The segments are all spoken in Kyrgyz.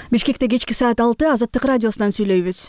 Бишкекте кечки саат 6 Азаттык радиосунан сүйлөйбүз.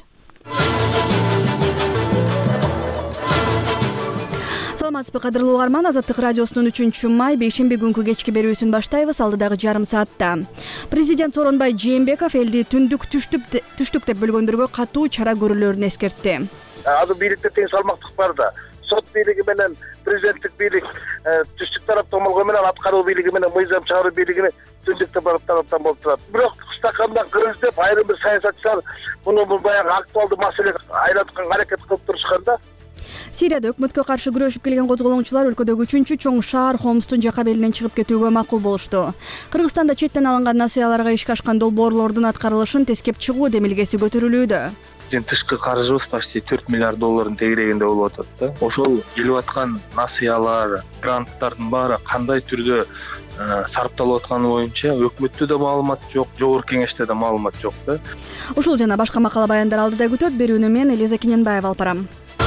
Саламатсызбы кадырлуу угарман, Азаттык радиосунун 3-май бейшемби күнкү кечки берүүсүн баштайбыз. Алдыдагы жарым саатта президент Сооронбай Жээнбеков элди түндүк түштүк деп бөлгөндөргө катуу чара көрүүлөрүн эскертти. Азыр бийликте тең салмактык бар да. Сот бийлиги менен президенттик бийлик түштүк тараптан болгону менен аткаруу бийлиги менен мыйзам чыгаруу бийлигини түндүк тараптан болуп турат. Бирок стаканда кыргыз деп айрым бир саясатчылар муну баягы актуалдуу маселеге айлантканга аракет кылып турушканда. Сирияда өкмөткө каршы күрөшүп келген козголоңчулар өлкөдөгү 3-чү чоң шаар Хомстун жака белинен чыгып кетүүгө макул болушту. Кыргызстанда четтен алынган насыяларга ишке ашкан долбоорлордун аткарылышын тескеп чыгуу демилгеси көтөрүлүүдө. Тышкы каржыбыз почти 4 миллиард доллардын тегерегинде болуп атат да. Ошол келип аткан насыялар, гранттардын баары кандай түрдө сарапталып атканы боюнча өкмөттө да маалымат жок, жогорку кеңеште да маалымат жок да. Ушул жана башка макала баяндар алдыда күтөт. Берүүнү мен Элиза Кененбаева алып барам.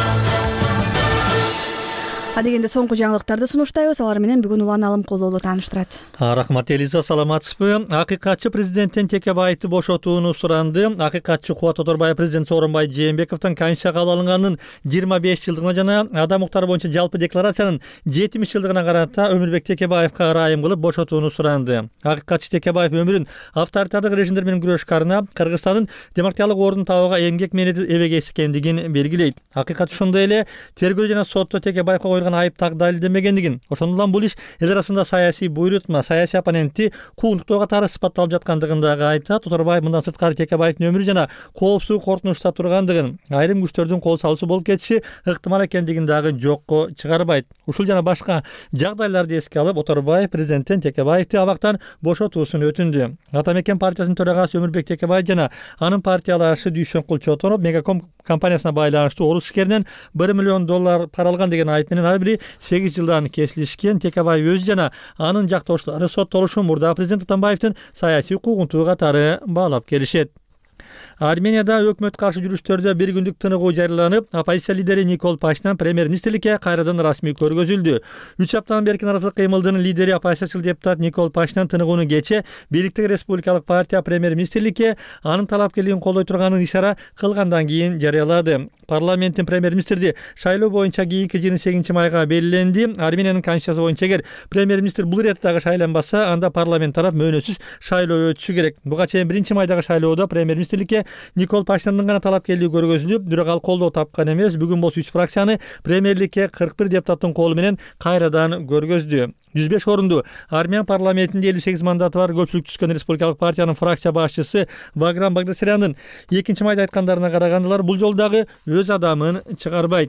Адегенде соңку жаңылыктарды сунуштайбыз. Алар менен бүгүн Улан Алымкулуулу тааныштырат. Рахмат Элиза, саламатсызбы? Акыйкатчы президенттен Текебаевди бошотууну суранды. Акыйкатчы Кубат Оторбаев президент Сооронбай Жээнбековдун Конституцияга кабыл алынганын 25 жылдыгына жана адам укуктары боюнча жалпы декларациянын 70 жылдыгына карата Өмүрбек Текебаевга ырайым кылып бошотууну суранды. Акыйкатчы Текебаев өмүрүн авторитардык режимдер менен күрөшкарына Кыргызстандын демократиялык ордун табууга эмгек менен эбегейси экендигин белгилейт. Акыйкатчы ошондой эле тергөө жана сотто Текебаевга айып дайылдемегендигин, ошондон улам бул иш эл арасында саясий буйрутма, саясий оппонентти куугунтуктоо катары сыпатталып жаткандыгын дагы айтат. Оторбаев мындан сырткары Текебаевдин өмүрү жана коопсуздук коркунучта тургандыгын, айрым күчтөрдүн кол салуусу болуп кетиши ыктымал экендигин дагы жокко чыгарбайт. Ушул жана башка жагдайларды эске алып, Оторбаев президенттен Текебаевди абактан бошотуусун өтүндү. Ата Мекен партиясынын төрагасы Өмүрбек Текебаев жана анын партиялашы Дүйшөнкул Чотонов Мегаком компаниясына байланыштуу орус ишкеринен $1 миллион пара алган деген айып менен ар бири 8 жылдан кесилишкен. Текебаев өзү жана анын жактоштору соттолушун мурда президент Атамбаевдин саясий куугунтугу катары баалап келишет. Арменияда өкмөт каршы жүрүштөрдө бир күндүк тыныгуу жарыяланып, оппозиция лидери Никол Пашинян премьер-министрликке кайрадан расмий көргөзүлдү. 3 аптадан берки наразылык кыймылдын лидери оппозициячыл депутат Никол Пашинян тыныгууну кече бийликтеги Республикалык партия премьер-министрликке анын талапкерлигин колдой турганын ишара кылгандан кийин жарыялады. Парламенттин премьер-министрди шайлоо боюнча кийинки 28 майга белгиленди. Армениянын конституциясы боюнча эгер премьер-министр бул ирет дагы шайланбаса, анда парламент тарап мөөнөтсүз шайлоо өтүшү керек. Буга чейин 1 майдагы шайлоодо премьер-министрликке Никол Пашиняндын гана талапкерлиги көргөзүлүп, бирок ал колдоо тапкан эмес. Бүгүн болсо 3 фракцияны премьерликке 41 депутаттын колу менен кайрадан көргөздү. 105 орунду армян парламентинде 58 мандаты бар көпчүлүк түзгөн Республикалык партиянын фракция башчысы Ваграм Багдасаряндын 2 майда айткандарына караганда бул жолу дагы өз адамын чыгарбайт.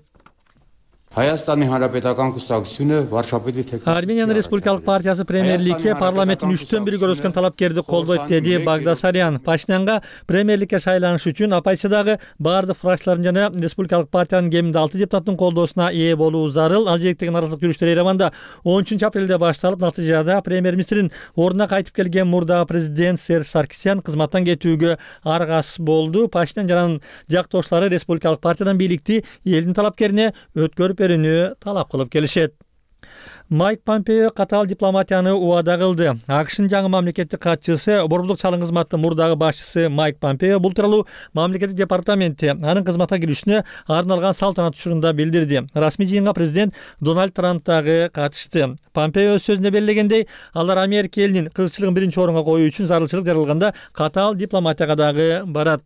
Армениянын Республикалык партиясы премьерликке парламенттин 3/1 көрөскөн талапкерди колдойт, деди Багдасарян. Пашинянга премьерликке шайланыш үчүн оппозициядагы бардык фракциялардын жана Республикалык партиянын кеминде 6 депутаттын колдоосуна ээ болуу зарыл. Ал жээктеги наразылык жүрүштөр Ереванда 13 апрелде башталып, натыйжада премьер-министрдин ордуна кайтып келген мурдагы президент Серж Саркисян кызматтан кетүүгө аргасыз болду. Пашинян жана анын жактоштору Республикалык партиядан бийликти элдин талапкерине өткөрүп талап кылып келишет. Майк Помпео катаал дипломатияны убада кылды. АКШнын жаңы мамлекеттик катчысы, борбордук чалым кызматтын мурдагы башчысы Майк Помпео бул тууралуу мамлекеттик департаменти анын кызматка киришине арналган салтанат учурунда билдирди. Расмий жыйынга президент Дональд Трамп дагы катышты. Помпео өз сөзүндө белгилегендей, алар Америка элинин кызыкчылыгын биринчи орунга коюу үчүн зарылчылык жаралганда катаал дипломатияга дагы барат.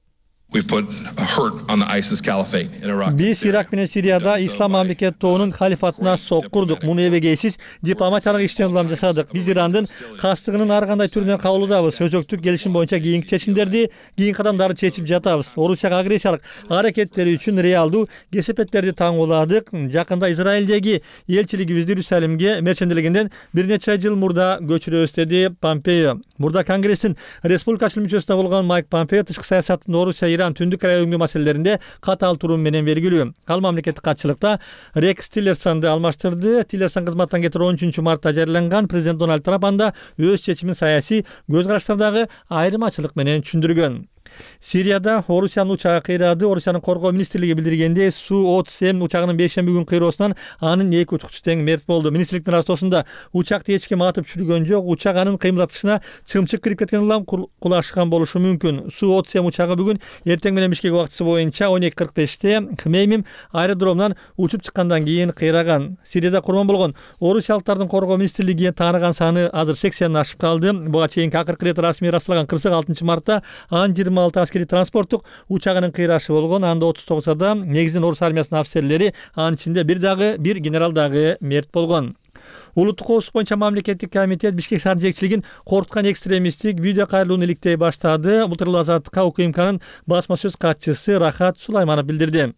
Биз Ирак менен Сирияда ислам мамлекет тобунун халифатына соккурдук. Муну эбегейсиз дипломатиялык иштен улам жасадык. Биз Ирандын кастыгынын ар кандай түрүнөн кабылдабыз. Өзөктүк келишим боюнча кийинки чечимдерди, кийинки кадамдарды чечип жатабыз. Орусияга агрессиялык аракеттери үчүн реалдуу кесепеттерди таңууладык. Жакында Израилдеги элчилигибизди Иерусалимге мерченделегенден бир нече жыл мурда көчүрөбүз, деди Помпео. Мурда Конгресстин республикачыл мүчөсүндө болгон Майк Помпео тышкы саясаттын Орусия Иран түндүк Корея өңгө маселелеринде катаал туруу менен белгилүү. Ал мамлекеттик катчылыкта Рекс Тиллерсонду алмаштырды. Тиллерсон кызматтан кетири 13 мартта жарыяланган. Президент Дональд Трамп анда өз чечимин саясий көз караштардагы айырмачылык менен түшүндүргөн. Сирияда Орусиянын учагы кыйрады. Орусиянын коргоо министрлиги билдиргенде Су-37 учагынын бейшемби күн кыйроосунан анын 2 учкучу тең мерт болду. Министрликтин растоосунда учакты эч ким атып түшүргөн жок. Учак анын кыймылдатышына чымчык кирип кеткен улам кулашкан болушу мүмкүн. Су-37 учагы бүгүн эртең менен Бишкек убактысы боюнча 12:45-те Хмеймим аэродромунан учуп чыккандан кийин кыйраган. Сирияда курман болгон орусиялыктардын коргоо министрлиги тааныган саны азыр 80 ашып калды. Буга чейинки акыркы ирет расмий ырасталган 46-мартта анын 26 аскери транспорттук учагынын кыйрашы болгон. Анда 39 адам, негизинен орус армиясынын офицерлери, анын ичинде бир генерал дагы мерт болгон. Улуттук коопсуздук боюнча мамлекеттик комитет Бишкек шаар жетекчилигин коркуткан экстремисттик видео кайрылууну иликтей баштады. Бул тууралуу Азаттыкка УКМКнын басма сөз катчысы Рахат Сулайманов билдирди.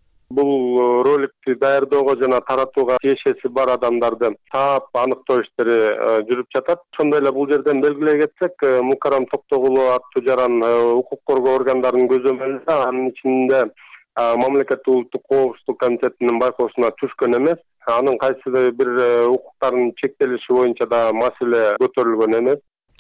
Бул роликти даярдоого жана таратууга тиешеси бар адамдарды таап аныктоо иштери жүрүп жатат. Ошондой эле бул жерден белгилей кетсек, Мукарам Токтогулу аттуу жаран укук коргоо органдарынын көзөмөлүндө анын ичинде мамлекеттик улуттук коопсуздук комитетинин байкоосуна түшкөн эмес. Анын кайсы бир укуктарынын чектелиши боюнча да маселе көтөрүлгөн эмес.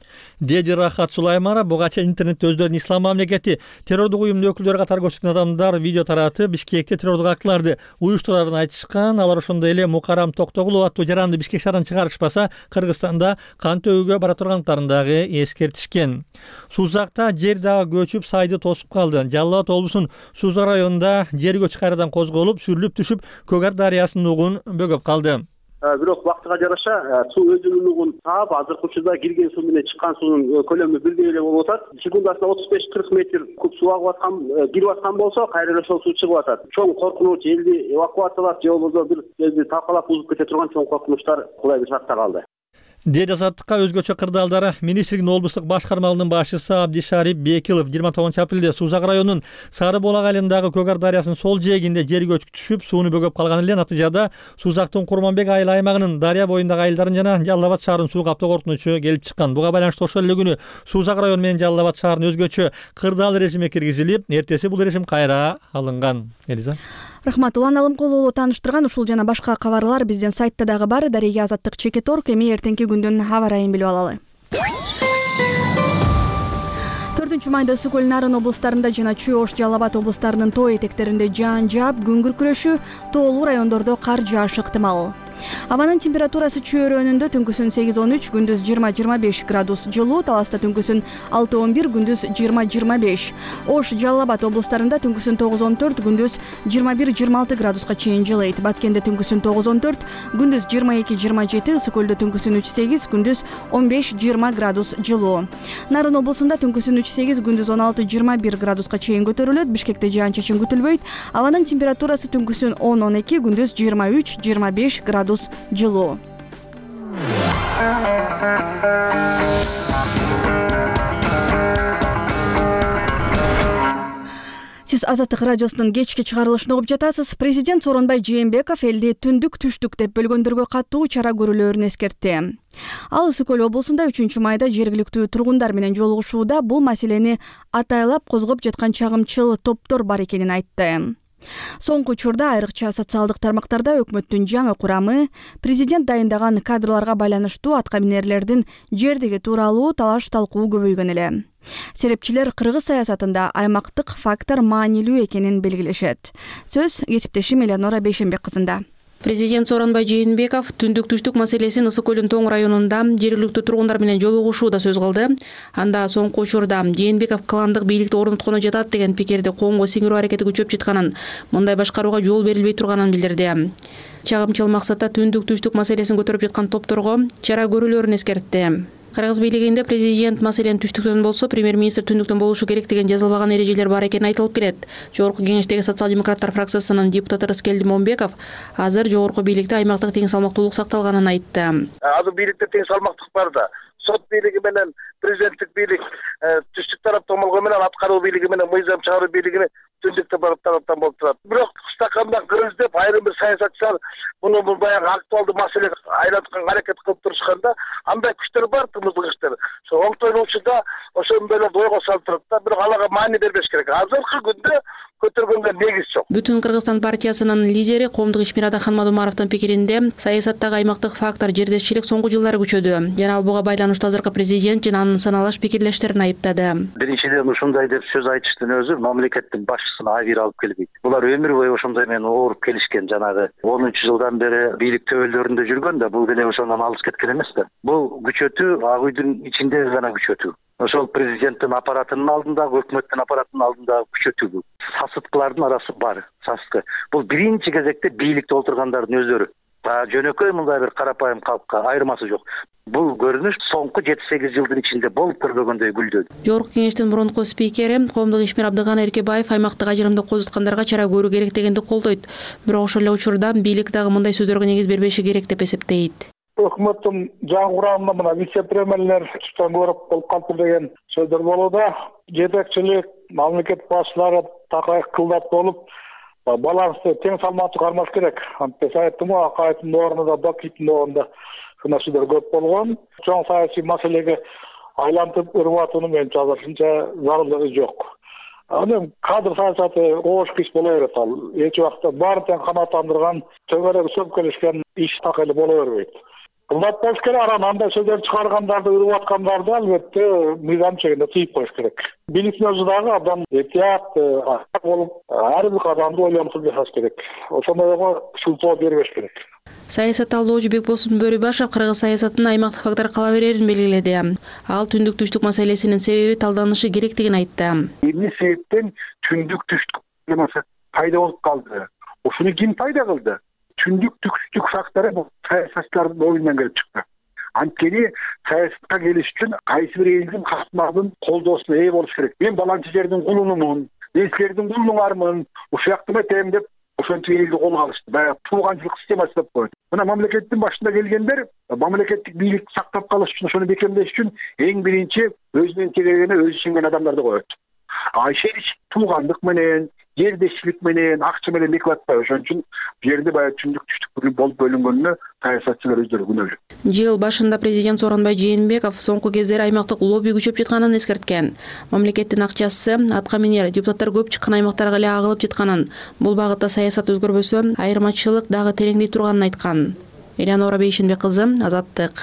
Деди Рахат Сулайманов. Буга чейин интернетте өздөрүнүн ислам мамлекети террордук уюмдун өкүлдөрү катары көрсөткөн адамдар видео таратып, Бишкекте террордук актыларды уюштурарын айтышкан. Алар ошондой эле Мукарам Токтогулу аттуу жаранды Бишкек шаарынан чыгарышпаса, Кыргызстанда кан төгүүгө бара тургандыктарын дагы эскертишкен. Сузакта жер дагы көчүп, сайды тосуп калды. Жалал Абад облусунун Сузак районунда жер көчү кайрадан козголуп, сүрүлүп түшүп, Көгөр дарыясынын угун бөгөп калды. Бирок вактыга жараша суу өзүнүн угун таап, азыркы учурда кирген суу менен чыккан суунун көлөмү бирдей эле болуп атат. Секундасына 35-40 метр куб суу агып аткан, кирип аткан болсо, кайра эле ошол суу чыгып атат. Чоң коркунуч, элди эвакуациялап, же болбосо бир жерди талкалап бузуп кете турган чоң коркунучтар кулай бир шартта калды. Деди Азаттыкка өзгөчө кырдаалдары министрлигинин облустук башкармалыгынын башчысы Абдишарип Бекилов 29-апрелде Сузак районунун Сары Булак айылындагы Көгөр дарыясынын сол жээгинде жер көчүп түшүп, сууну бөгөп калган эле. Натыйжада Сузактын Курманбек айыл аймагынын дарыя боюндагы айылдарын жана Жалал Абад шаарынын суу каптоо коркунучу келип чыккан. Буга байланыштуу ошол эле күнү Сузак району менен Жалал Абад шаарынын өзгөчө кырдаал режимге киргизилип, эртеси бул режим кайра алынган. Элиза. Рахмат. Улан Алымкулуу тааныштырган ушул жана башка кабарлар биздин сайтта дагы бар. Дареге Азаттык Чекет.орг. Эми эртеңки күндүн аба ырайын билип алалы. 4-майда ысык көл Нарын облустарында жана Чүй Ош Жалал Абад облустарынын тоо этектеринде жаан жаап, күн күркүрөшү, тоолуу райондордо кар жаашы ыктымал. Абанын температурасы Чүй өрөөнүндө түнкүсүн 8-13, күндүз 20-25 градус жылуу, Таласта түнкүсүн 6-11, күндүз 20-25. Ош Жалал Абад облустарында түнкүсүн 9-14, күндүз 21-26 градуска чейин жылыйт. Баткенде түнкүсүн 9-14, күндүз 22-27, ысык көлдө түнкүсүн 3-8, күндүз 15-20 градус жылуу. Нарын облусунда түнкүсүн 3-8, күндүз 16-21 градуска чейин көтөрүлөт. Бишкекте жаан-чачын күтүлбөйт. Абанын температурасы түнкүсүн 10-12, күндүз 23-25 градус жылуу. Сиз Азаттык радиосунун кечки чыгарылышын угуп жатасыз. Президент Сооронбай Жээнбеков элди түндүк-түштүк деп бөлгөндөргө катуу чара көрүүлөрүн эскертти. Ал ысык көл облусунда 3-майда жергиликтүү тургундар менен жолугушууда бул маселени атайлап козгоп жаткан чагымчыл топтор бар экенин айтты. Соңку учурда айрыкча социалдык тармактарда өкмөттүн жаңы курамы, президент дайындаган кадрларга байланыштуу аткаминерлердин жердиги тууралуу талаш-талкуу көбөйгөн эле. Серепчилер кыргыз саясатында аймактык фактор маанилүү экенин белгилешет. Сөз кесиптешим Элеонора Бейшенбек кызында. Президент Сооронбай Жээнбеков түндүк-түштүк маселесин ысык көлүн тоң районунда жергиликтүү тургундар менен жолугушууда сөз кылды. Анда соңку учурда Жээнбеков кландык бийликти орнотконо жатат деген пикирди коомго сиңирүү аракети күчөп жатканын, мындай башкарууга жол берилбей турганын билдирди. Чагымчыл максатта түндүк-түштүк маселесин көтөрүп жаткан топторго чара көрүүлөрүн эскертти. Кыргыз бийлигинде президент маселен түштүктөн болсо, премьер-министр түндүктөн болушу керек деген жазылбаган эрежелер бар экени айтылып келет. Жогорку кеңештеги социал-демократтар фракциясынын депутаты Рыскелди Момбеков азыр жогорку бийликте аймактык тең салмактуулук сакталганын айтты. Азыр бийликте тең салмактык бар да. Сот бийлиги менен президенттик бийлик түштүк тараптан болгону менен аткаруу бийлиги менен мыйзам чыгаруу бийлигини түндүктө тараптан болуп турат. Бирок кыштакамдан кыргыздеп айрым бир саясатчылар муну баягы актуалдуу маселе айлатканга аракет кылып турушканда, андай күчтөр бар, тымыздык күчтөр. Ошо оңтойлуучуда ошондой эле ойго салып турат да, бирок аларга маани бербеш керек. Азыркы күндө көтөргөнгө негиз жок. Бүтүн Кыргызстан партиясынын лидери коомдук ишмер Адахан Мадумаровдун пикиринде саясаттагы аймактык фактор жердешчилик соңку жылдары күчөдү. Жана ал буга байланыштуу азыркы президент жана анын саналаш пикирлештерин айыптады. Биринчиден ушундай деп сөз айтыштын өзү мамлекеттин башчысына айыр алып келбейт. Булар өмүр бою ошондой менен ооруп келишкен, жанагы 10-жылдан бери бийлик төбөлдөрүндө жүргөн да, бул деле ошондон алыс кеткен эмес да. Бул күчөтүү ак үйдүн ичинде гана күчөтүү. Ошол президенттин аппаратынын алдындагы, өкмөттүн аппаратынын алдындагы күчөтүү. Сасыткылардын арасы бар. Сасыткы. Бул биринчи кезекте бийликте отургандардын өздөрү. Жөнөкөй мындай бир карапайым калкка айырмасы жок. Бул көрүнүш соңку 7-8 жылдын ичинде болуп көрбөгөндөй гүлдөдү. Жогорку кеңештин мурунку спикери коомдук ишмер Абдыган Эркебаев аймактык ажырымды козуткандарга чара көрүү керек дегенди колдойт. Бирок ошол эле учурда бийлик дагы мындай сөздөргө негиз бербеши керек деп эсептейт. Өкмөттүн жаңы курамында мына вице-премьерлер түштөн көрүп болуп калды деген сөздөр болууда. Жетекчилик, мамлекет башчылары такай кылдат болуп, балансты тең салмактуу кармаш керек. Антип айттым, Акаевдин орнунда, Бакиевдин орнунда күнөөсүлөр көп болгон. Чоң саясий маселеге айлантып өрүп атуунун менин азырынча зарылдыгы жок. Анан кадр саясаты оош иш боло берет ал. Эч убакта баарын тең канааттандырган, төңөрөк сөмкөлөшкөн иш так эле боло бербейт. Кылдат болуш керек, анан андай сөздөр чыгаргандарды, өрүп аткандарды албетте мыйзам чегинде тыйып коюш керек. Бийликтин өзү дагы абдан этият болуп, ар бир кадамды ойлонуп жасаш керек. Ошондойго шылтоо бербеш керек. Саясат талоочу Бекбосун Бөрүбашев кыргыз саясатынын аймактык фактор кала берерин белгиледи. Ал түндүк түштүк маселесинин себеби талданышы керектигин айтты. Эмне себептен түндүк түштүк пайда болуп калды? Ушуну ким пайда кылды? Түндүк түштүк фактору бул саясатчылардын оюнан келип чыкты. Анткени саясатка келиш үчүн кайсы бир элдин катмагын колдоосуна ээ болуш керек. Мен баланчы жердин кулунумун, мен силердин кулуңармын, ушул жактан этем деп ошентип элди колго алышты. Баягы тууганчылык системасы деп койду. Мына мамлекеттин башында келгендер мамлекеттик бийликти сактап калыш үчүн, ошону бекемдеш үчүн эң биринчи өзүнүн тегерегине өзү ишенген адамдарды коет. Ишенич туугандык менен, жердешчилик менен, акча менен бекип атпай. Ошон үчүн бу жерде баягы түндүк түштүк болуп бөлүнгөнүнө саясатчылар өздөрү күнөөлүү. Жыл башында президент Сооронбай Жээнбеков соңку кездери аймактык лобби күчөп жатканын эскерткен. Мамлекеттин акчасы атка минер депутаттар көп чыккан аймактарга эле агылып жатканын, бул багытта саясат өзгөрбөсө айырмачылык дагы тереңдей турганын айткан. Элеонора Бейшенбек кызы, Азаттык.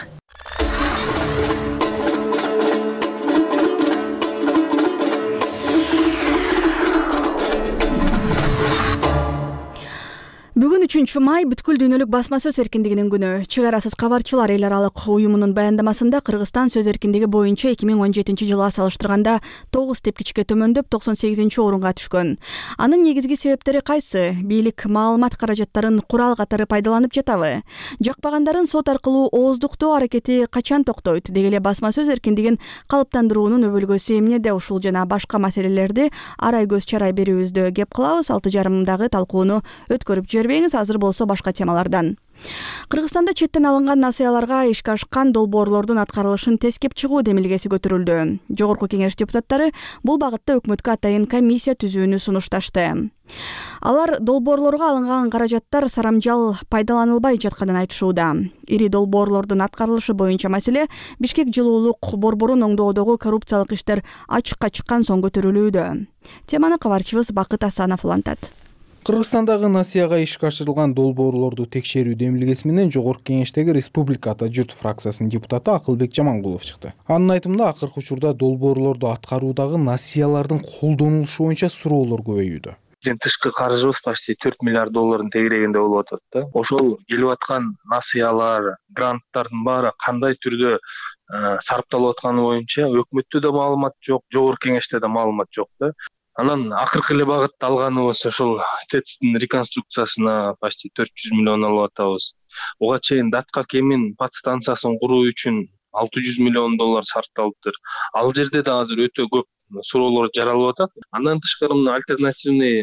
Бүгүн 3-май бүткүл дүйнөлүк басма сөз эркиндигинин күнү. Чыгар арасыз кабарчылар эл аралык уюмунун баяндамасында Кыргызстан сөз эркиндиги боюнча 2017-жылга салыштырганда 9 тепкичке төмөндөп 98-орунга түшкөн. Анын негизги себептери кайсы? Бийлик маалымат каражаттарын курал катары пайдаланып жатабы? Жакпагандарын сот аркылуу ооздуктоо аракети качан токтойт? Деги эле басма сөз эркиндигин калыптандыруунун өбөлгөсү эмнеде? Ушул жана башка маселелерди арай көз чарай берүүбүздө кеп кылабыз. 6:30 талкууну өткөрүп азыр болсо башка темалардан. Кыргызстанда четтен алынган насыяларга ишке ашкан долбоорлордун аткарылышын тескеп чыгуу демилгеси көтөрүлдү. Жогорку кеңеш депутаттары бул багытта өкмөткө атайын комиссия түзүүнү сунушташты. Алар долбоорлорго алынган каражаттар сарамжал пайдаланылбай жатканын айтышууда. Ири долбоорлордун аткарылышы боюнча маселе Бишкек жылуулук борборун оңдоодогу коррупциялык иштер ачыкка чыккан соң көтөрүлүүдө. Теманы кабарчыбыз Бакыт Асанов улантат. Кыргызстандагы насыяга ишке ашырылган долбоорлорду текшерүү демилгеси менен Жогорку кеңештеги Республика Ата Журт фракциясынын депутаты Акылбек Жамангулов чыкты. Анын айтымында акыркы учурда долбоорлорду аткаруудагы насыялардын колдонулушу боюнча суроолор көбөйүүдө. Тышкы каржыбыз почти 4 миллиард доллардын тегерегинде болуп атат да. Ошол келип аткан насыялар, гранттардын баары кандай түрдө сарпталып атканы боюнча өкмөттө да маалымат жок, Жогорку кеңеште да маалымат жок да. Анан акыркы эле багытта алганыбыз ошол ТЭЦтин реконструкциясына почти 400 миллион алып атабыз. Буга чейин Датка Кемин подстанциясын куруу үчүн 600 миллион доллар сарпталыптыр. Ал жерде да азыр өтө көп суроолор жаралып атат. Андан тышкары альтернативный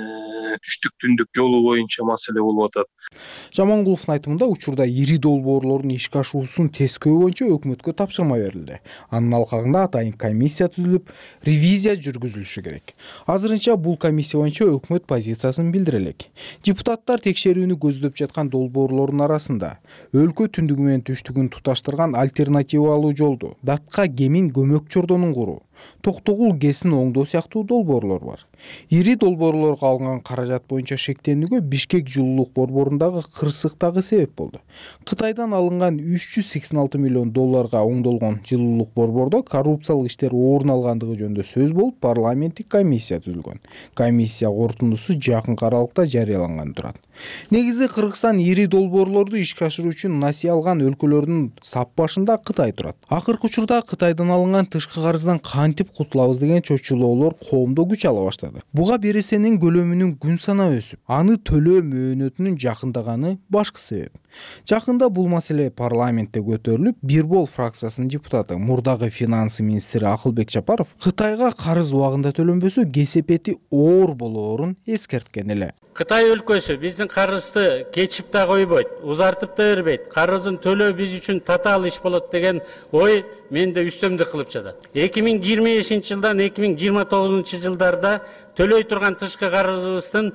түштүк түндүк жолу боюнча маселе болуп атат. Жамангуловдун айтымында учурда ири долбоорлордун ишке ашуусун тескөө боюнча өкмөткө тапшырма берилди. Анын алкагында атайын комиссия түзүлүп, ревизия жүргүзүлүшү керек. Азырынча бул комиссия боюнча өкмөт позициясын билдире элек. Депутаттар текшерүүнү көздөп жаткан долбоорлордун арасында өлкө түндүгү менен түштүгүн туташтырган альтернативалуу жолду Датка Кемин көмөк чордонун куруу, Токтогул ГЭСин оңдоо сыяктуу долбоорлор бар. Ири долбоорлорго алынган каражат боюнча шектенүүгө Бишкек жылуулук борборундагы кырсык дагы себеп болду. Кытайдан алынган 386 миллион долларга оңдолгон жылуулук борбордо коррупциялык иштер орун алгандыгы жөнүндө сөз болуп, парламенттик комиссия түзүлгөн. Комиссия корутундусу жакынкы аралыкта жарыяланган турат. Негизи Кыргызстан ири долбоорлорду ишке ашыруу үчүн насыя алган өлкөлөрдүн сап башында Кытай турат. Акыркы учурда Кытайдан алынган тышкы карыздан кантип кутулабыз деген чочулоолор коомдо күч ала баштады. Буга бересенин көлөмүнүн күн санап өсүп, аны төлөө мөөнөтүнүн жакындаганы башкы себеп. Жакында бул маселе парламентте көтөрүлүп, Бирбол фракциясынын депутаты, мурдагы финансы министри Акылбек Жапаров Кытайга карыз убагында төлөнбөсө кесепети оор болоорун эскерткен эле. Кытай өлкөсү биздин карызды кечип да койбойт, узартып да бербейт. Карызын төлөө биз үчүн татаал иш болот деген ой менде үстөмдүк кылып жатат. 2025 жылдан 2029 жылдарда төлөй турган тышкы карызыбыздын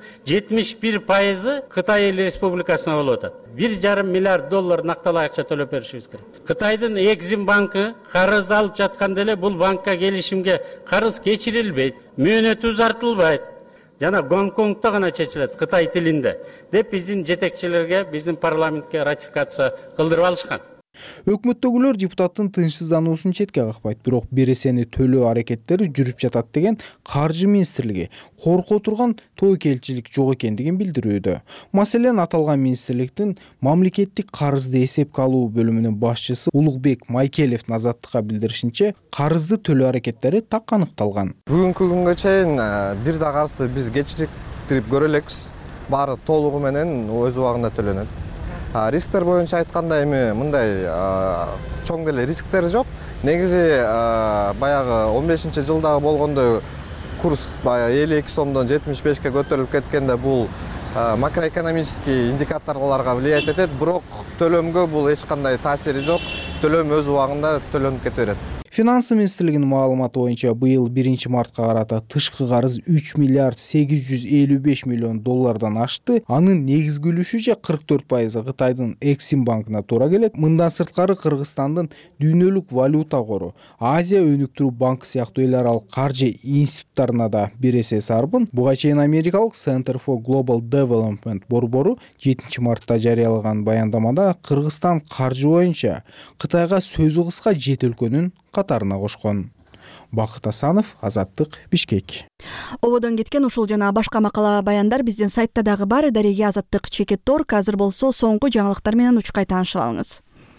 71% Кытай Эл Республикасына болуп атат. 1,5 миллиард доллар накталай акча төлөп беришибиз керек. Кытайдын Экзим банкы карыз алып жатканда эле бул банкка келишимге карыз кечирилбейт, мөөнөтү узартылбайт. Жана Гонконгто гана чечилет Кытай тилинде деп биздин жетекчилерге, биздин парламентке ратификация кылдырып алышкан. Өкмөттөгүлөр депутаттын тынчсыздануусун четке какпайт, бирок бересени төлөө аракеттери жүрүп жатат деген Каржы министрлиги корко турган тобокелчилик жок экендигин билдирүүдө. Маселен, аталган министрликтин мамлекеттик карызды эсепке алуу бөлүмүнүн башчысы Улукбек Майкелевдин Азаттыкка билдиришинче, карызды төлөө аракеттери так аныкталган. Бүгүнкү күнгө чейин бир да карызды биз кечирип көрө элекпиз. Баары толугу менен өз убагында төлөнөт. Рисктер боюнча айтканда эми мындай чоң деле рисктер жок. Негизи баягы 15-жылдагы болгондой курс 52 сомдон 75-ке көтөрүлүп кеткенде бул макроэкономический индикаторлорго влиять этет, бирок төлөмгө бул эч кандай таасири жок. Төлөм өз убагында төлөнүп кете берет. Финансы министрлигинин маалыматы боюнча быйыл 1-мартка карата тышкы карыз 3 миллиард 855 миллион доллардан ашты. Анын негизги үлүшү же 44% Кытайдын Эксим банкына туура келет. Мындан сырткары Кыргызстандын Дүйнөлүк валюта кору, Азия өнүктүрүү банкы сыяктуу эл аралык каржы институттарына да бересе сарбын. Буга чейин америкалык Center for Global Development борбору 7-мартта жарыялаган баяндамада Кыргызстан каржы боюнча Кытайга сөзү кыска 7 өлкөнүн катарына кошкон. Бакыт Асанов, Азаттык, Бишкек. Ободон кеткен ушул жана башка макала баяндар биздин сайтта дагы бар. Дареги Азаттык.org. Азыр болсо соңку жаңылыктар менен учкай таанышып алыңыз.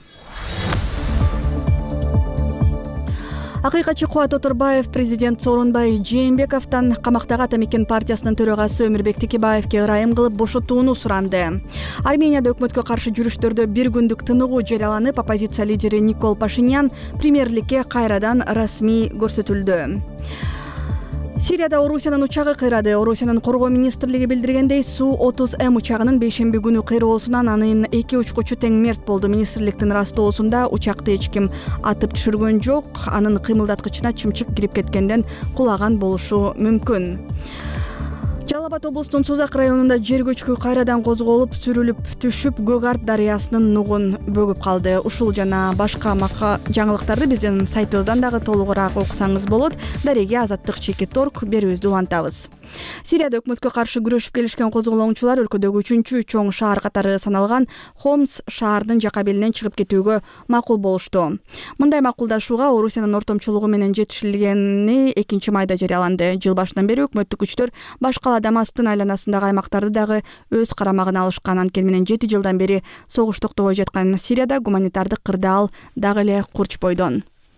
Акыйкатчы Кубат Оторбаев президент Сооронбай Жээнбековдон камактагы Атамекен партиясынын төрагасы Өмүрбек Текебаевге ырайым кылып бошотууну суранды. Арменияда өкмөткө каршы жүрүштөрдө бир күндүк тыныгуу жарыяланып, оппозиция лидери Никол Пашинян премьерликке кайрадан расмий көрсөтүлдү. Сирияда Орусиянын учагы кыйрады. Орусиянын коргоо министрлиги билдиргендей, Су-30М учагынын бейшемби күнү кыйроосунан анын 2 учкучу тең мерт болду. Министрликтин растоосунда учакты эч ким атып түшүргөн жок. Анын кыймылдаткычына чымчык кирип кеткенден кулаган болушу мүмкүн. Жалал Абад облусунун Сузак районунда жер көчкү кайрадан козголуп, сүрүлүп түшүп, Көк Арт дарыясынын нугун бөгүп калды. Ушул жана башка жаңылыктарды биздин сайтыбыздан дагы толугураак окусаңыз болот. Дареги Азаттык.org берүүбүздү улантабыз. Сирияда өкмөткө каршы күрөшүп келишкен козголоңчулар өлкөдөгү 3-чү чоң шаар катары саналган Хомс шаарынын жака белинен чыгып кетүүгө макул болушту. Мындай макулдашууга Орусиянын ортомчулугу менен жетишилгени 2-майда жарыяланды. Жыл башынан бери өкмөттүк күчтөр башкала Дамасктын айланасындагы аймактарды дагы өз карамагына алышкан. Анткени менен 7 жылдан бери согуш токтобой жаткан Сирияда гуманитардык кырдаал дагы эле курч бойдон.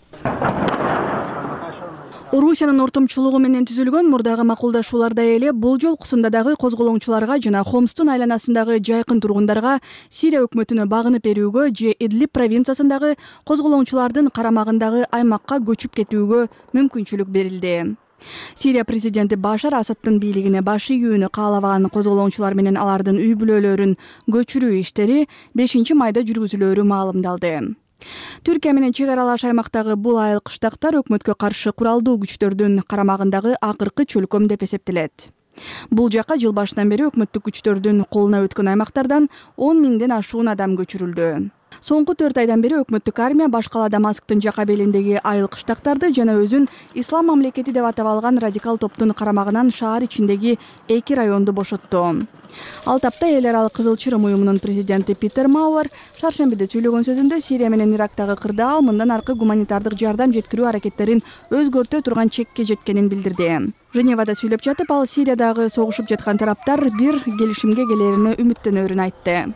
Орусиянын ортомчулугу менен түзүлгөн мурдагы макулдашууларда эле бул жолкусунда дагы козголоңчуларга жана Хомстун айланасындагы жайкын тургундарга Сирия өкмөтүнө багынып берүүгө же Идлиб провинциясындагы козголоңчулардын карамагындагы аймакка көчүп кетүүгө мүмкүнчүлүк берилди. Сирия президенти Башар Асадтын бийлигине баш ийүүнү каалабаган козголоңчулар менен алардын үй бүлөлөрүн көчүрүү иштери 5-майда жүргүзүлөөрү маалымдалды. Түркия менен чек аралаш аймактагы бул айыл кыштактар өкмөткө каршы куралдуу күчтөрдүн карамагындагы акыркы чөлкөм деп эсептелет. Бул жака жыл башынан бери өкмөттүк күчтөрдүн колуна өткөн аймактардан 10 миңден ашуун адам көчүрүлдү. Соңку 4 айдан бери өкмөттүк армия башкала Дамасктын жака белиндеги айыл кыштактарды жана өзүн ислам мамлекети деп атап алган радикал топтун карамагынан шаар ичиндеги 2 районду бошотту. Ал тапта эл аралык Кызыл Чырым уюмунун президенти Питер Мауэр шаршембиде сүйлөгөн сөзүндө Сирия менен Ирактагы кырдаал мындан аркы гуманитардык жардам жеткирүү аракеттерин өзгөртө турган чекке жеткенин билдирди. Женевада сүйлөп жатып, ал Сириядагы согушуп жаткан тараптар бир келишимге келерине үмүттөнөрүн айтты.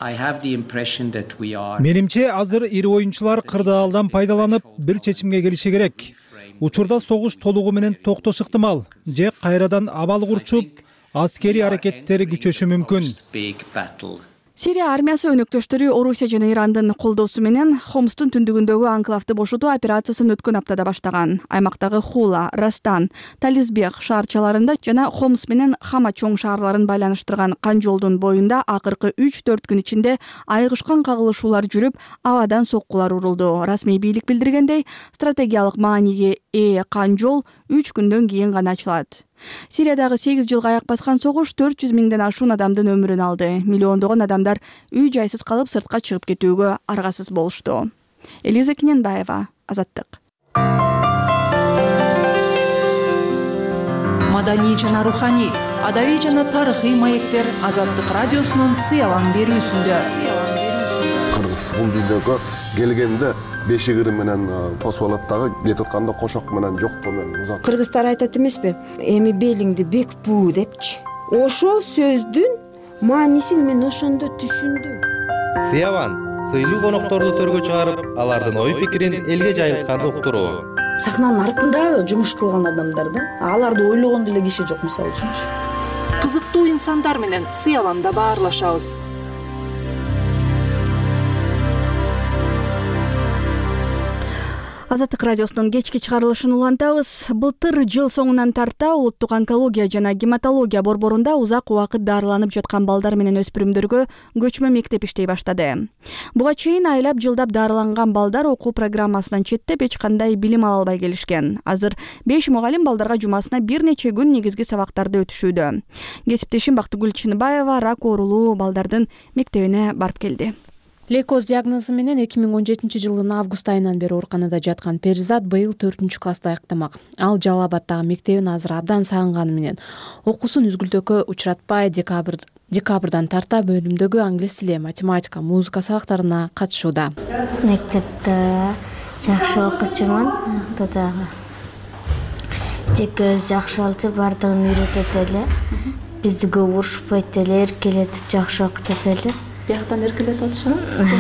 Менимче азыр ири оюнчулар кырдаалдан пайдаланып бир чечимге келиши керек. Учурда согуш толугу менен токтош ыктымал же кайрадан абал курчуп аскерий аракеттери күчөшү мүмкүн. Сирия армиясы өнөктөштөрү Орусия жана Ирандын колдоосу менен Хомстун түндүгүндөгү анклавды бошотуу операциясын өткөн аптада баштаган. Аймактагы Хула, Растан, Талисбек шаарчаларында жана Хомс менен Хама чоң шаарларын байланыштырган кан жолдун боюнда акыркы 3-4 күн ичинде айгышкан кагылышуулар жүрүп, абадан соккулар урулду. Расмий бийлик билдиргендей, стратегиялык мааниге ээ кан жол 3 күндөн кийин гана ачылат. Сириядагы 8 жылга аяк баскан согуш 400 миңден ашуун адамдын өмүрүн алды. Миллиондогон адамдар үй жайсыз калып сыртка чыгып кетүүгө аргасыз болушту. Элиза Киненбаева, Азаттык. Маданий жана руханий, адабий жана тарыхый маектер Азаттык радиосунун сыялан берүүсүндө. Кыргыз бул дүйнөгө келгенде бешигири менен тосуп алат дагы, кетип атканда кошок менен жоктоо менен узат. Кыргыздар айтат эмеспи? Эми белиңди бек буу депчи. Ошол сөздүн маанисин мен ошондо түшүндүм. Сыяван сыйлуу конокторду төргө чыгарып, алардын ой пикирин элге жайылткан уктуруу. Сахнанын артында жумуш кылган адамдар да, аларды ойлогон деле киши жок, мисалы үчүнчү. Кызыктуу инсандар менен сыяланда баарлашабыз. Азаттык радиосунун кечки чыгарылышын улантабыз. Былтыр жыл соңунан тарта улуттук онкология жана гематология борборунда узак убакыт дарыланып жаткан балдар менен өспүрүмдөргө көчмө мектеп иштей баштады. Буга чейин айлап жылдап дарыланган балдар окуу программасынан четтеп эч кандай билим ала албай келишкен. Азыр 5 мугалим балдарга жумасына бир нече күн негизги сабактарды өтүшүүдө. Кесиптешим Бактыгүл Чыныбаева рак оорулуу балдардын мектебине барып келди. Лейкоз диагнозу менен 2017 жылдын август айынан бери ооруканада жаткан Перизат быйыл 4-классты аяктамак. Ал Жалал Абаддагы мектебин азыр абдан сагынганы менен окуусун үзгүлтөккө учуратпай декабрдан тарта бөлүмдөгү англис тили, математика, музыка сабактарына катышууда. Мектепте жакшы окуучумун, дагы жеке жакшы алчу бардыгын үйрөтөт эле. Бизди көп урушпайт эле, эркелетип жакшы окутат эле. Бияктан эркелетип атышат.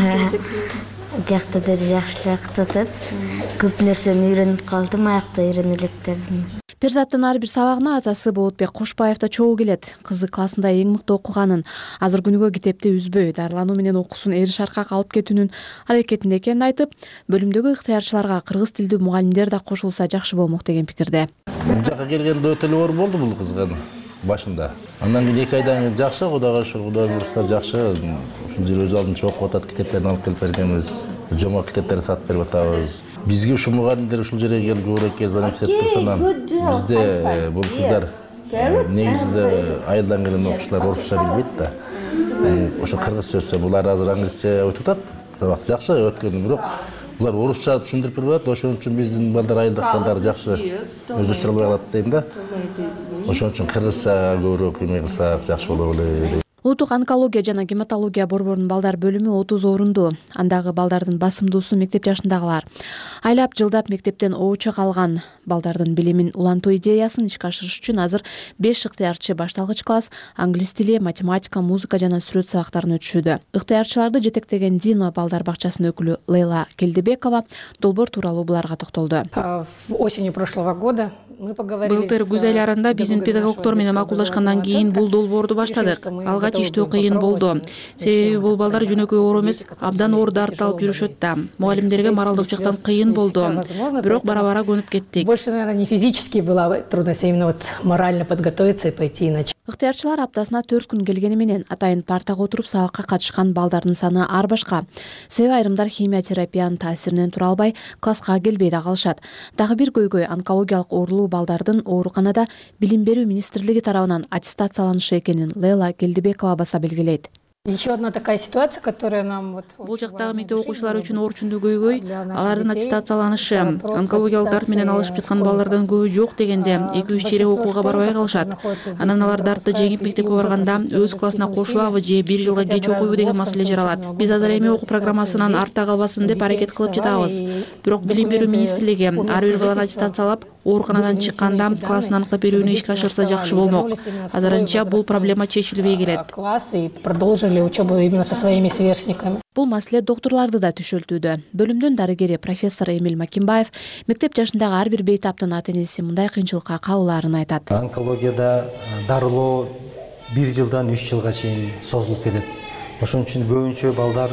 Биякта да жакшы окутат. Көп нерсени үйрөнүп калдым, аякта үйрөнө электердим. Перизаттын ар бир сабагына атасы Болотбек Кошбаев да чогуу келет. Кызы классында эң мыкты окуганын, азыр күнүгө китепти үзбөй, дарылануу менен окуусун эриш аркак алып кетүүнүн аракетинде экенин айтып, бөлүмдөгү ыктыярчыларга кыргыз тилдүү мугалимдер да кошулса жакшы болмок деген пикирде. Бул жака келгенде өтө эле оор болду бул кызга башында. Андан кийин 2 айдан кийин жакшы, Кудайга шүгүр, Кудай буйрукса жакшы. Ушул жер өз алдынча окуп атат, китептерин алып келип бергенбиз. Жомок китептерди сатып берип атабыз. Бизге ушул мугалимдер ушул жерге келип көбүрөөк занятия кылсанан, бизде бул кыздар негизинде айылдан келген окуучулар орусча билбейт да. Ошо кыргызча өтсө, булар азыр англисче өтүп атат. Сабак жакшы өткөн, бирок булар орусча түшүндүрүп берип атат. Ошон үчүн биздин балдар айылдык балдар жакшы өздөштүрө албай калат дейм да. Ошон үчүн кыргызча көбүрөөк эме кылсак жакшы болот эле. Улуттук онкология жана гематология борборунун балдар бөлүмү 30 орунду. Андагы балдардын басымдуусу мектеп жашындагылар. Айлап жылдап мектептен оочу калган балдардын билимин улантуу идеясын ишке ашырыш үчүн азыр 5 ыктыярчы башталгыч класс англис тили, математика, музыка жана сүрөт сабактарын өтүшүүдө. Ыктыярчыларды жетектеген Дино балдар бакчасынын өкүлү Лейла Келдебекова долбоор тууралуу буларга токтолду. Осенью прошлого года Былтыр күз айларында биздин педагогдор менен макулдашкандан кийин бул долбоорду баштадык. Алгач иштөө кыйын болду. Себеби бул балдар жөнөкөй оор эмес, абдан оор дарт алып жүрүшөт да. Мугалимдерге моралдык жактан кыйын болду. Бирок бара-бара көнүп кеттик. Больше, наверное, не физически была трудность, а именно морально подготовиться и пойти иначе. Ыктыярчылар аптасына 4 күн келгени менен атайын партага отуруп сабакка катышкан балдардын саны ар башка. Себеби айрымдар химия терапиянын таасиринен тура албай класска келбей да калышат. Дагы бир көйгөй онкологиялык оорулуу балдардын ооруканада билим берүү министрлиги тарабынан аттестацияланышы экенин Лейла Келдебекова баса белгилейт. Еще одна такая ситуация, которая нам бул жактагы мектеп окуучулары үчүн орчундуу көйгөй алардын аттестацияланышы. Онкологиялык дарт менен алышып жаткан балалардан көбү жок дегенде 2-3 чейрек окууга барбай калышат. Анан алар дартты жеңип мектепке барганда өз классына кошулабы же 1 жылга кеч окуйбу деген маселе жаралат. Биз азыр эми окуу программасынан артта калбасын деп аракет кылып жатабыз. Бирок Билим берүү министрлиги ар бир баланы аттестациялап ооруканадан чыкканда классын аныктап берүүнү ишке ашырса жакшы болмок. Азырынча бул проблема чечилбей келет. Продолжили учебу именно со своими сверстниками. Бул маселе доктурларды да түшөлтүүдө. Бөлүмдүн дарыгери профессор Эмиль Макимбаев мектеп жашындагы ар бир бейтаптын ата-энеси мындай кыйынчылыкка кабылаарын айтат. Онкологияда дарылоо 1 жылдан 3 жылга чейин созулуп кетет. Ошон үчүн көбүнчө балдар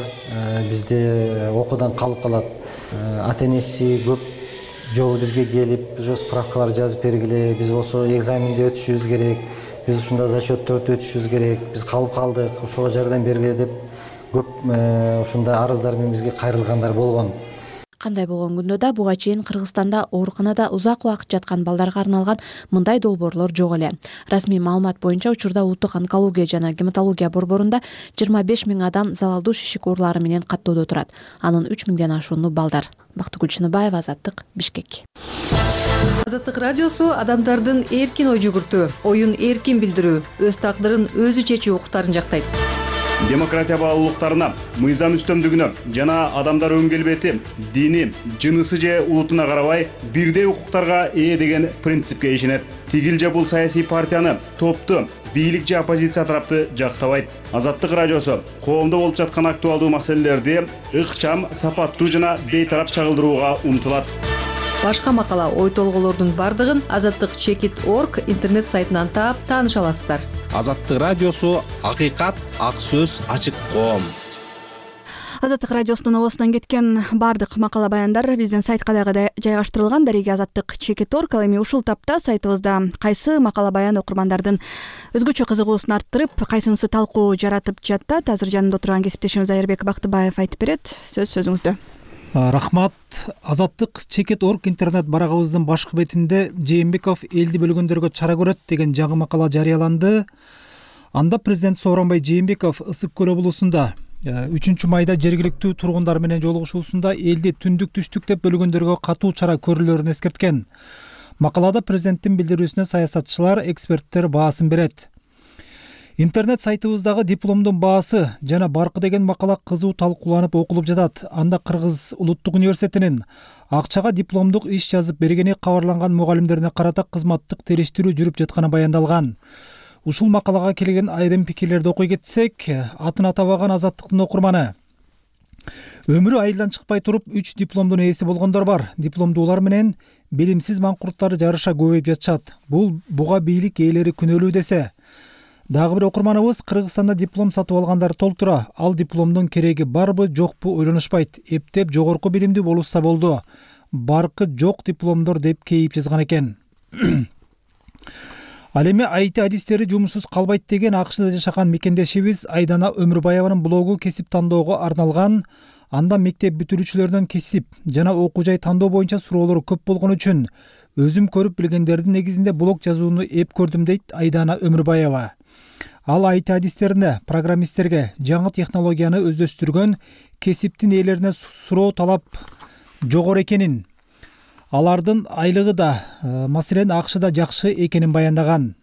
бизде окуудан калып калат. Ата-энеси көп жолу бизге келип, уже справкалар жазып бергиле, биз болсо экзаменди өтүшүбүз керек, биз ушунда зачетторду өтүшүбүз керек, биз калып калдык, ошого жардам бергиле деп көп ушундай арыздар менен бизге кайрылгандар болгон. Кандай болгон күндө да буга чейин Кыргызстанда ооруканада узак убакыт жаткан балдарга арналган мындай долбоорлор жок эле. Расмий маалымат боюнча учурда улуттук онкология жана гематология борборунда 25 000 адам залалдуу шишик оорулары менен каттоодо турат. Анын 3 000ден ашууну балдар. Бактыгүл Чыныбаева, Азаттык, Бишкек. Азаттык радиосу адамдардын эркин ой жүгүртүү, оюн эркин билдирүү, өз тагдырын өзү чечүү укуктарын жактайт. Демократия баалуулуктарына, мыйзам үстөмдүгүнө жана адамдар өн келбети, дини, жынысы же улутуна карабай бирдей укуктарга ээ деген принципке ишенет. Тигил же бул саясий партияны, топту, бийлик же оппозиция тарапты жактабайт. Азаттык радиосу коомдо болуп жаткан актуалдуу маселелерди ыкчам, сапаттуу жана бейтарап чагылдырууга умтулат. Башка макала, ой толголордун бардыгын azattik.org интернет сайтынан таап тааныша аласыздар. Азаттык радиосу акыйкат, ак сөз, ачык коом. Азаттык радиосунун оосунан кеткен бардык макала баяндар биздин сайтка дагы жайгаштырылган. Дареги azattik.org. Ал эми ушул тапта сайтыбызда кайсы макала баян окурмандардын өзгөчө кызыгуусун арттырып, кайсынысы талкуу жаратып жатат, азыр жанымда отурган кесиптешим Зайырбек Бактыбаев айтып берет. Сөз өзүңүздө. Рахмат. Azattik.org интернет барагыбыздын башкы бетинде Жээнбеков элди бөлгөндөргө чара көрөт деген жаңы макала жарыяланды. Анда президент Сооронбай Жээнбеков Ысык көл облусунда 3 майда жергиликтүү тургундар менен жолугушуусунда элди түндүк түштүк деп бөлгөндөргө катуу чара көрүлөрүн эскерткен. Макалада президенттин билдирүүсүнө саясатчылар, эксперттер баасын берет. Интернет сайтыбыздагы дипломдун баасы жана баркы деген макала кызуу талкууланып окулуп жатат. Анда Кыргыз улуттук университетинин акчага дипломдук иш жазып бергени кабарланган мугалимдерине карата кызматтык териштирүү жүрүп жатканы баяндалган. Ушул макалага келген айрым пикирлерди окуй кетсек, атын атабаган Азаттыктын окурманы. Өмүрү айылдан чыкпай туруп 3 дипломдун ээси болгондор бар. Дипломдуулар менен билимсиз маңкурттар жарыша көбөйүп жатышат. Буга бийлик ээлери күнөөлүү десе. Дагы бир окурманыбыз Кыргызстанда диплом сатып алгандар толтура. Ал дипломдун кереги барбы, жокпу ойлонушпайт. Эптеп жогорку билимдүү болушса болду. Баркы жок дипломдор деп кейип жазган экен. Ал эми IT адистери жумушсуз калбайт деген АКШда жашаган мекендешибиз Айдана Өмүрбаеванын блогу кесип тандоого арналган. Анда мектеп бүтүрүүчүлөрүнөн кесип жана окуу жай тандоо боюнча суроолор көп болгон үчүн өзүм көрүп билгендердин негизинде блог жазууну эп көрдүм дейт Айдана Өмүрбаева. Ал IT адистерине, программисттерге жаңы технологияны өздөштүргөн кесиптин ээлерине суроо талап жогору экенин, алардын айлыгы да, маселен АКШда жакшы экенин баяндаган.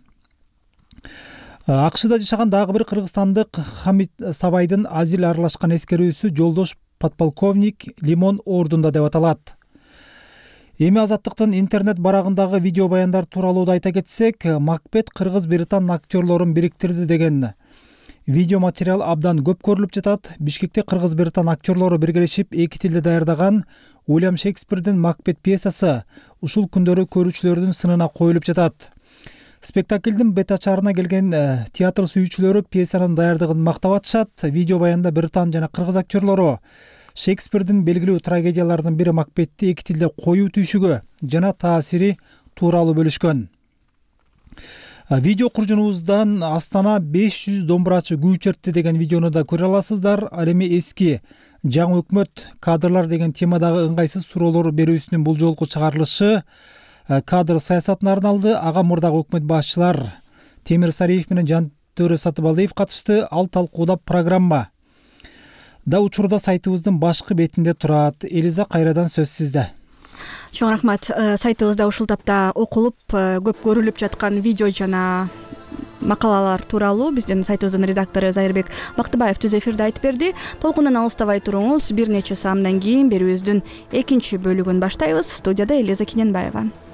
АКШда жашаган дагы бир кыргызстандык Хамит Сабайдын азил аралашкан эскерүүсү жолдош подполковник Лимон ордунда деп аталат. Эми Азаттыктын интернет барагындагы видео баяндар тууралуу да айта кетсек, Макбет кыргыз-британ актерлорун бириктирди деген видео материал абдан көп көрүлүп жатат. Бишкекте кыргыз-британ актерлору биргелешип 2 тилде даярдаган Уильям Шекспирдин Макбет пьесасы ушул күндөрү көрүүчүлөрдүн сынына коюлуп жатат. Спектаклдин бет ачарына келген театр сүйүүчүлөрү пьесанын даярдыгын мактап атышат. Видео баянда британ жана кыргыз актерлору Шекспирдин белгилүү трагедияларынын бири Макбетти 2 тилде коюу түйшүгү жана таасири тууралуу бөлүшкөн. Видео куржунубуздан Астана 500 домбурачы күү чертти деген видеону да көрө аласыздар. Ал эми эски жаңы өкмөт кадрлар деген темадагы ыңгайсыз суроолор берүүсүнүн бул жолку чыгарылышы кадр саясатына арналды. Ага мурдагы өкмөт башчылар Темир Сариев менен Төрө Сатыбалиев катышты. Ал талкууда программа да учурда сайтыбыздын башкы бетинде турат. Элиза, кайрадан сөз сизде. Чоң рахмат. Сайтыбызда ушул тапта окулуп көп көрүлүп жаткан видео жана макалалар тууралуу биздин сайтыбыздын редактору Зайырбек Бактыбаев түз эфирде айтып берди. Толкундан алыстабай туруңуз. Бир нече саамдан кийин берүүбүздүн экинчи бөлүгүн баштайбыз. Студияда Элиза Кененбаева.